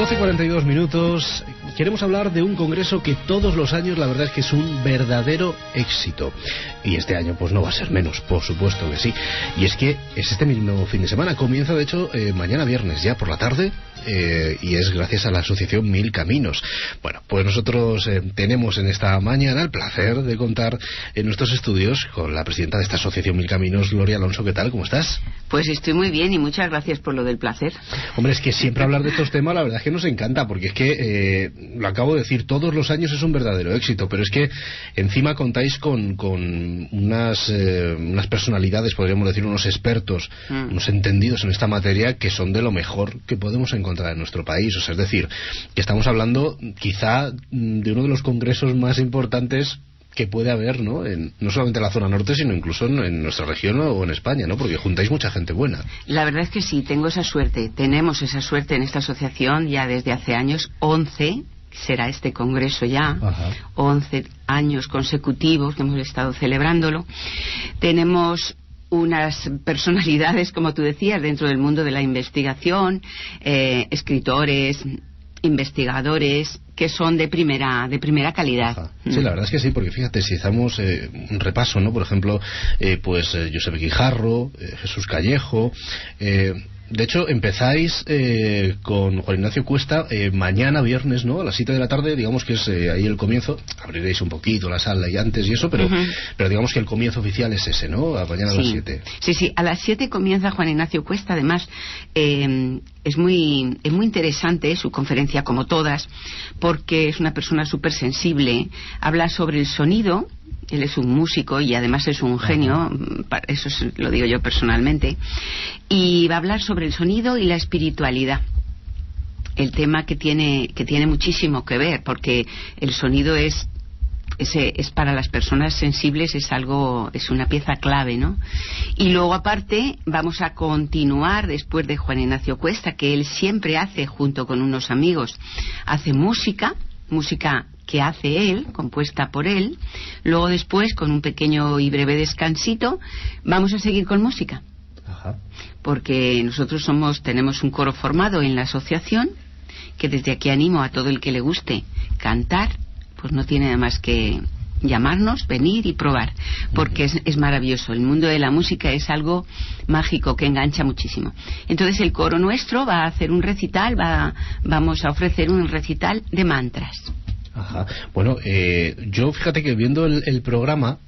12:42. Queremos hablar de un congreso que todos los años la verdad es que es un verdadero éxito. Y este año pues no va a ser menos, por supuesto que sí. Y es que es este mismo fin de semana. Comienza de hecho mañana viernes ya por la tarde. Y es gracias a la asociación Mil Caminos. Bueno, pues nosotros tenemos en esta mañana el placer de contar en nuestros estudios con la presidenta de esta asociación Mil Caminos, Gloria Alonso. ¿Qué tal? ¿Cómo estás? Pues estoy muy bien y muchas gracias por lo del placer. Hombre, es que siempre hablar de estos temas la verdad es que nos encanta, porque es que, lo acabo de decir, todos los años es un verdadero éxito, pero es que encima contáis con unas personalidades, podríamos decir, unos expertos, unos entendidos en esta materia que son de lo mejor que podemos encontrar en nuestro país. O sea, es decir, que estamos hablando quizá de uno de los congresos más importantes que puede haber, ¿no? No solamente en la zona norte, sino incluso en nuestra región o en España, ¿no? Porque juntáis mucha gente buena. La verdad es que sí, tengo esa suerte. Tenemos esa suerte en esta asociación ya desde hace años, 11 será este congreso ya. Ajá. 11 años consecutivos que hemos estado celebrándolo. Tenemos unas personalidades, como tú decías, dentro del mundo de la investigación, escritores, investigadores que son de primera calidad. Sí, la verdad es que sí, porque fíjate, si hacemos un repaso, ¿no? Por ejemplo, Josep Guijarro, Jesús Callejo. De hecho, empezáis con Juan Ignacio Cuesta mañana viernes, ¿no? A las 7 de la tarde, digamos que es ahí el comienzo. Abriréis un poquito la sala y antes y eso, pero digamos que el comienzo oficial es ese, ¿no? Mañana a las 7. Sí, a las 7 comienza Juan Ignacio Cuesta. Además, es muy interesante su conferencia, como todas, porque es una persona súper sensible. Habla sobre el sonido. Él es un músico y además es un genio, eso lo digo yo personalmente, y va a hablar sobre el sonido y la espiritualidad. El tema que tiene muchísimo que ver, porque el sonido es para las personas sensibles, es una pieza clave, ¿no? Y luego aparte vamos a continuar después de Juan Ignacio Cuesta, que él siempre hace junto con unos amigos, hace música que hace él, compuesta por él. Luego después, con un pequeño y breve descansito, vamos a seguir con música. Ajá. Porque nosotros tenemos un coro formado en la asociación, que desde aquí animo a todo el que le guste cantar, pues no tiene nada más que llamarnos, venir y probar, porque es maravilloso. El mundo de la música es algo mágico que engancha muchísimo. Entonces el coro nuestro va a hacer un recital, vamos a ofrecer un recital de mantras. Ajá. Bueno, yo fíjate que viendo el programa,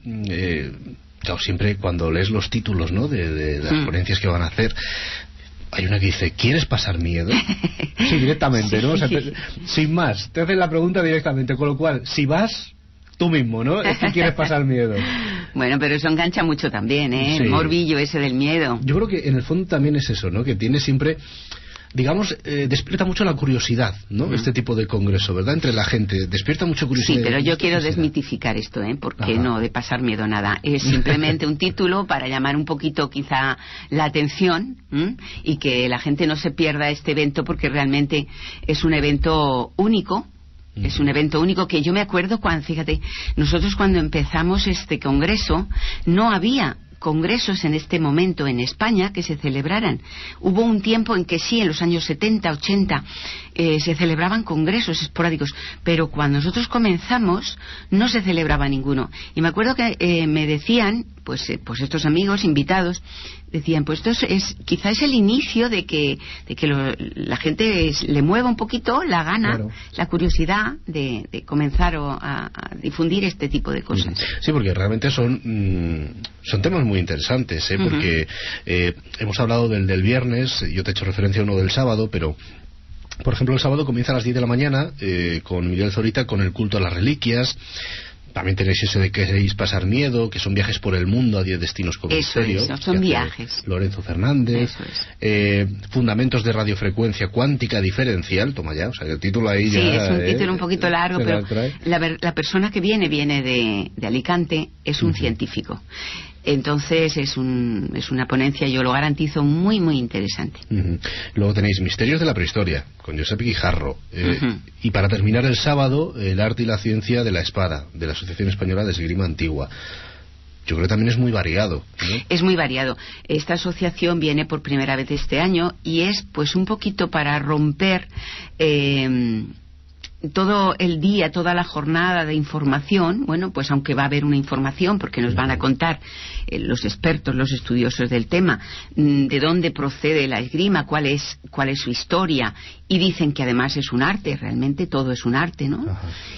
claro, siempre cuando lees los títulos, ¿no? de las ponencias que van a hacer, hay una que dice, ¿quieres pasar miedo? Sí, directamente, ¿no? O sea, sin más, te hacen la pregunta directamente, con lo cual, si vas, tú mismo, ¿no? Es que quieres pasar miedo. Bueno, pero eso engancha mucho también, ¿eh? Sí. El morbillo ese del miedo. Yo creo que en el fondo también es eso, ¿no? Que tiene siempre, digamos, despierta mucho la curiosidad, ¿no? Este tipo de congreso, ¿verdad? Entre la gente, despierta mucho curiosidad. Sí, pero yo quiero desmitificar esto, ¿eh? Porque no de pasar miedo nada. Es simplemente un título para llamar un poquito quizá la atención, y que la gente no se pierda este evento, porque realmente es un evento único. Es un evento único que yo me acuerdo fíjate, nosotros cuando empezamos este congreso no había congresos en este momento en España que se celebraran. Hubo un tiempo en que sí, en los años 70, 80, se celebraban congresos esporádicos, pero cuando nosotros comenzamos no se celebraba ninguno. Y me acuerdo que me decían, pues estos amigos invitados, decían, pues esto quizá es el inicio de que la gente le mueva un poquito la gana, claro, la curiosidad de comenzar a difundir este tipo de cosas. Sí, porque realmente son temas muy interesantes, porque hemos hablado del viernes, yo te he hecho referencia a uno del sábado, pero por ejemplo el sábado comienza a las 10 de la mañana con Miguel Zorita, con el culto a las reliquias. También tenéis ese de queréis pasar miedo, que son viajes por el mundo a 10 destinos con misterio. Eso, son viajes. Lorenzo Fernández. Fundamentos de radiofrecuencia cuántica diferencial. Toma ya, o sea, el título ahí ya... Sí, es un título un poquito largo, pero la persona que viene de Alicante, es un científico. Entonces es una ponencia, yo lo garantizo, muy muy interesante. Luego tenéis Misterios de la Prehistoria con Josep Guijarro, y para terminar el sábado, el arte y la ciencia de la espada, de la Asociación Española de Esgrima Antigua. yo creo que también es muy variado, ¿no? Es muy variado. Esta asociación viene por primera vez este año y es pues un poquito para romper todo el día, toda la jornada de información. Bueno, pues aunque va a haber una información, porque nos van a contar los expertos, los estudiosos del tema, de dónde procede la esgrima, cuál es su historia, y dicen que además es un arte, realmente todo es un arte, ¿no?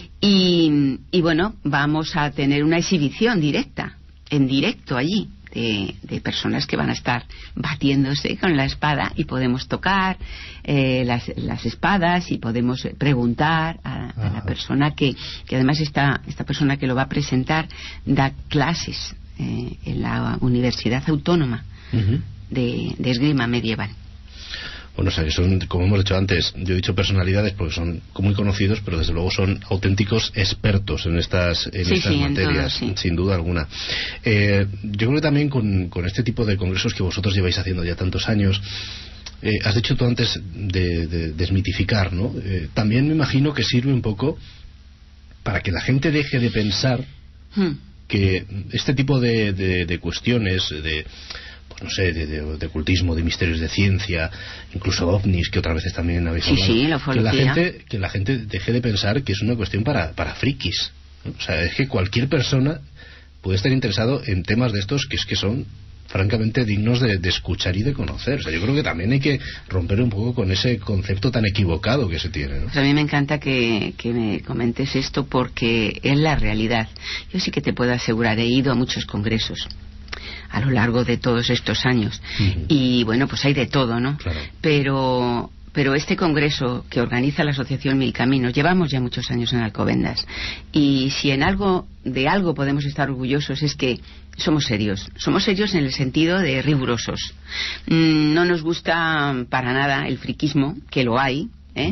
Y bueno, vamos a tener una exhibición directa, en directo allí, de personas que van a estar batiéndose con la espada, y podemos tocar las espadas y podemos preguntar a la persona que además esta persona que lo va a presentar da clases en la Universidad Autónoma de esgrima medieval. Bueno, o sea, que son, como hemos dicho antes, yo he dicho personalidades porque son muy conocidos, pero desde luego son auténticos expertos en estas materias, sí. Sin duda alguna. Yo creo que también con este tipo de congresos que vosotros lleváis haciendo ya tantos años, has dicho tú antes de desmitificar, ¿no? También me imagino que sirve un poco para que la gente deje de pensar que este tipo de cuestiones, pues no sé, de ocultismo, de misterios de ciencia, incluso ovnis, que otras veces también habéis hablado, que la gente deje de pensar que es una cuestión para frikis, ¿no? O sea, es que cualquier persona puede estar interesado en temas de estos que son francamente dignos de escuchar y de conocer. O sea, yo creo que también hay que romper un poco con ese concepto tan equivocado que se tiene, ¿no? Pues a mí me encanta que me comentes esto, porque es la realidad. Yo sí que te puedo asegurar, he ido a muchos congresos a lo largo de todos estos años, y bueno, pues hay de todo, ¿no? Claro. Pero este congreso que organiza la Asociación Mil Caminos, llevamos ya muchos años en Alcobendas, y si de algo podemos estar orgullosos es que somos serios en el sentido de rigurosos. No nos gusta para nada el friquismo, que lo hay,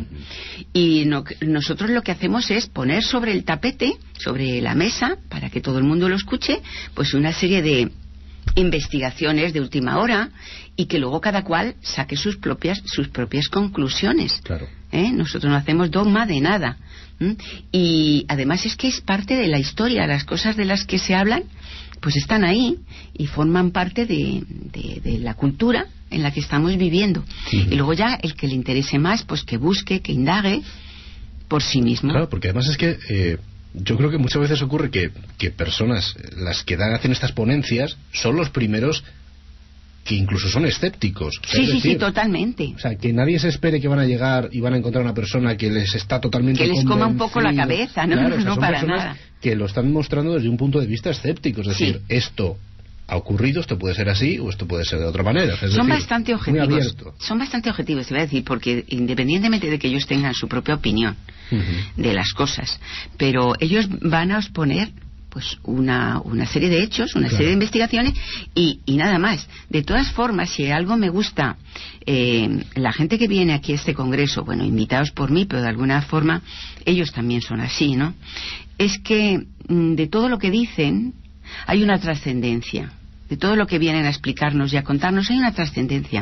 y nosotros lo que hacemos es poner sobre el tapete, sobre la mesa, para que todo el mundo lo escuche, pues una serie de investigaciones de última hora, y que luego cada cual saque sus propias conclusiones. Claro. Nosotros no hacemos dogma de nada. Y además es que es parte de la historia. Las cosas de las que se hablan pues están ahí y forman parte de la cultura en la que estamos viviendo. Y luego ya el que le interese más, pues que busque, que indague por sí mismo. Claro, porque además es que yo creo que muchas veces ocurre que personas, las que hacen estas ponencias, son los primeros que incluso son escépticos. O sea, sí, totalmente. O sea, que nadie se espere que van a llegar y van a encontrar una persona que les está totalmente que les coma un poco la cabeza, ¿no? Claro, o sea, no son para personas nada. Que lo están mostrando desde un punto de vista escéptico, es decir, esto ha ocurrido, esto puede ser así o esto puede ser de otra manera. Es decir, bastante objetivos. Son bastante objetivos, te voy a decir, porque independientemente de que ellos tengan su propia opinión de las cosas, pero ellos van a exponer pues una serie de hechos, una serie de investigaciones y nada más. De todas formas, si algo me gusta, la gente que viene aquí a este congreso, bueno, invitados por mí, pero de alguna forma ellos también son así, ¿no? Es que de todo lo que dicen hay una trascendencia. De todo lo que vienen a explicarnos y a contarnos hay una trascendencia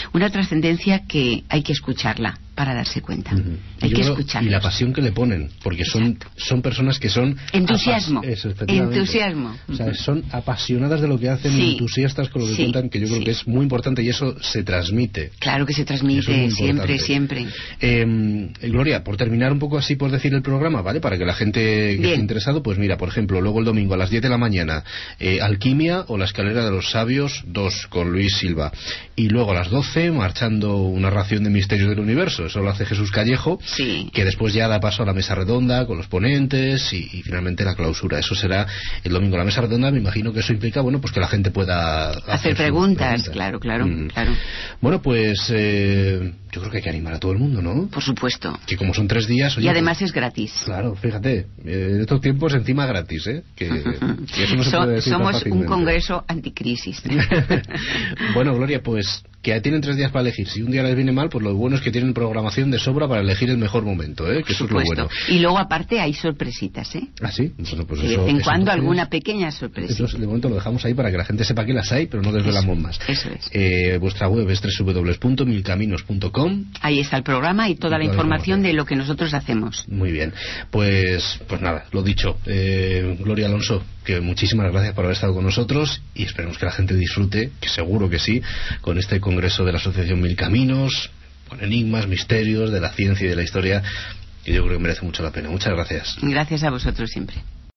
que hay que escucharla para darse cuenta. Hay que escucharla. Y la pasión que le ponen, porque son personas que son entusiasmo. Entusiasmo. O sea, son apasionadas de lo que hacen, entusiastas con lo que cuentan, que yo creo que es muy importante, y eso se transmite. Claro que se transmite, siempre. Gloria, por terminar un poco así, por decir el programa, ¿vale? Para que la gente que esté interesado, pues mira, por ejemplo, luego el domingo a las 10 de la mañana, Alquimia o La Escalera de los Sabios 2 con Luis Silva, y luego a las 12 marchando una ración de Misterios del Universo. Eso lo hace Jesús Callejo, que después ya da paso a la mesa redonda con los ponentes y finalmente la clausura. Eso será el domingo. La mesa redonda, me imagino que eso implica, bueno, pues que la gente pueda hacer preguntas. Claro. Bueno, pues yo creo que hay que animar a todo el mundo, ¿no? Por supuesto. Que como son 3 días... Oye, y además es gratis. Claro, fíjate, en estos tiempos encima gratis, que eso no se puede decir tan Somos fácilmente. Un congreso anticrisis. Bueno, Gloria, pues que tienen 3 días para elegir. Si un día les viene mal, pues lo bueno es que tienen programación de sobra para elegir el mejor momento, que eso es lo bueno. Y luego aparte hay sorpresitas, ¿Ah, sí? Bueno, pues de vez en cuando alguna pequeña sorpresita. Eso de momento lo dejamos ahí para que la gente sepa que las hay, pero no desvelamos más. Eso es. Vuestra web es www.milcaminos.com. www.radiomaria.com. Ahí está el programa y toda la información de lo que nosotros hacemos. Muy bien, pues nada, lo dicho, Gloria Alonso, que muchísimas gracias por haber estado con nosotros y esperemos que la gente disfrute, que seguro que sí, con este congreso de la Asociación Mil Caminos, con enigmas, misterios de la ciencia y de la historia, que yo creo que merece mucho la pena. Muchas gracias. Gracias a vosotros siempre.